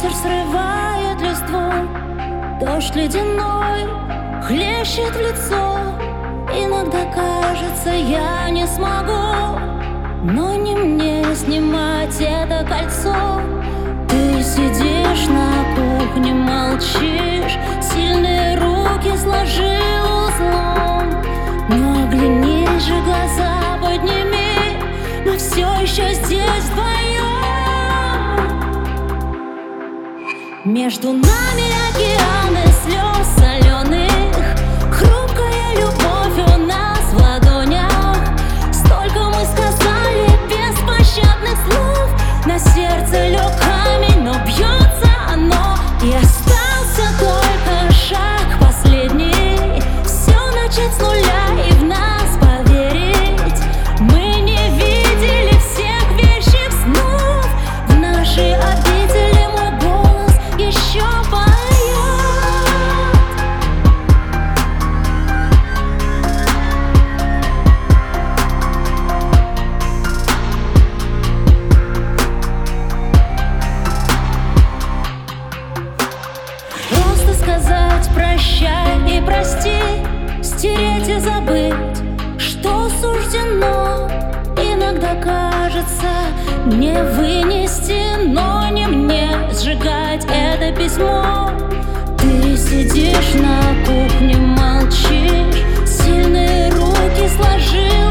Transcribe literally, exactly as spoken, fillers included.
Ветер срывает листву, дождь ледяной хлещет в лицо. Иногда кажется, я не смогу, но не мне снимать это кольцо. Ты сидишь на кухне, молчишь, сильные руки сложил узлом. Но оглянись же, глаза подними, мы все еще здесь вдвоем. Между нами океаны слез соленых, хрупкая любовь у нас в ладонях. Столько мы сказали беспощадных слов, на сердце лег камень, но бьется оно. И остался только шаг последний, все начать с нуля и в нас поверить. Мы не видели всех вещих снов, в нашей обители мой голос еще поет. Просто сказать прощай и прости, стереть и забыть, что суждено. Иногда кажется, не вынести, но не мне сжигать это письмо. Ты сидишь на кухне, молчишь, сильные руки сложил